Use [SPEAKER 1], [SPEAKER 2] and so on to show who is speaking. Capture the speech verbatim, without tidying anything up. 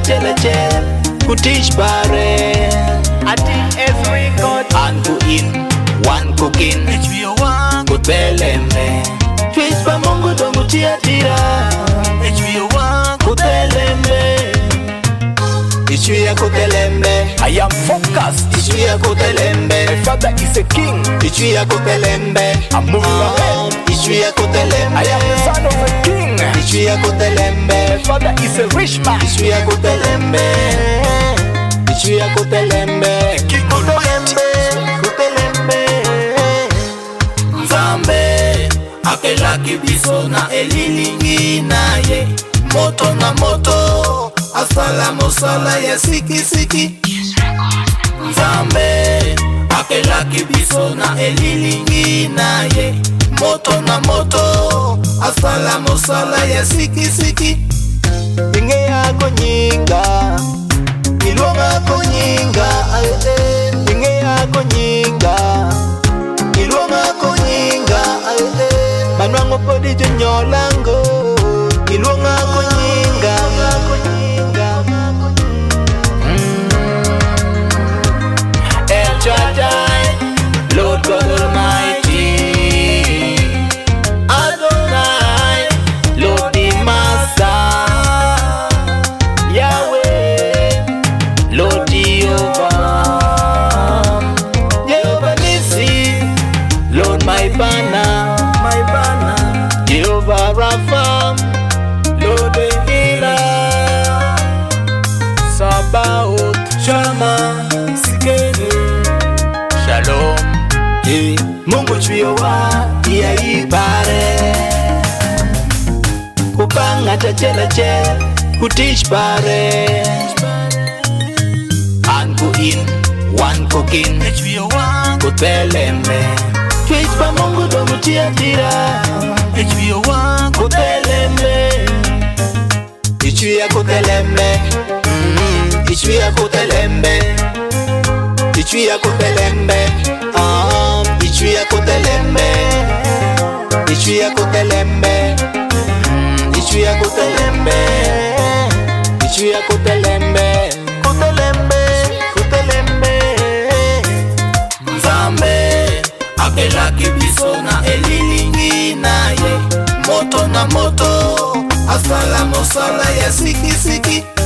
[SPEAKER 1] chel achel kutish bare ati every god an ku in one cooking
[SPEAKER 2] Echwiyo wang
[SPEAKER 1] kutelembe twist pa Mungu dongo tia tira
[SPEAKER 2] Echwiyo wang
[SPEAKER 1] kutelembe Ichwiya kutelembe
[SPEAKER 2] I am focused.
[SPEAKER 1] Ichwiya kutelembe
[SPEAKER 2] My father is a king.
[SPEAKER 1] Ichwiya kutelembe
[SPEAKER 2] I'm moving ahead.
[SPEAKER 1] Ichwiya kutelembe
[SPEAKER 2] I am the son of a king.
[SPEAKER 1] Ichwiya kutelembe
[SPEAKER 2] My father is a rich man.
[SPEAKER 1] Ichwiya kutelembe Ichwiya kutelembe
[SPEAKER 2] King Almighty.
[SPEAKER 1] Kutelembe Nzambe akela kibiso na elilingi naye moto na moto asala mosala ya siki siki Nzambe akela kibiso na elilingi naye moto na moto asala mosala ya siki siki Inge yako nyinga Ilonga konyinga Inge yako nyinga Ilonga konyinga Manwango podi junyolango Ilonga konyinga El Shaddai, Lord God Almighty Adonai, Lord the Master Yahweh, Lord Jehovah Jehovah Nissi, Lord my banner, my banner Jehovah Rapha, Lord the healer Sabaoth, Shama, Sikene Shalom hey. Mungu chwiyowa iya ibare Kupanga chachela chel kutish bare An ku in, one cooking
[SPEAKER 2] Echwiyo wang
[SPEAKER 1] kutelembe Twist pa Mungu dongo tia tira
[SPEAKER 2] Echwiyo wang
[SPEAKER 1] kutelembe Ichwiya kutelembe Ichwiya kutelembe Ichwiya kutelembe Ah, Ichwiya kutelembe Ichwiya kutelembe Ichwiya kutelembe Ichwiya kutelembe Kutelembe Kutelembe Nzambe akela kibiso na elilingi naye moto na moto asala mosala ya siki siki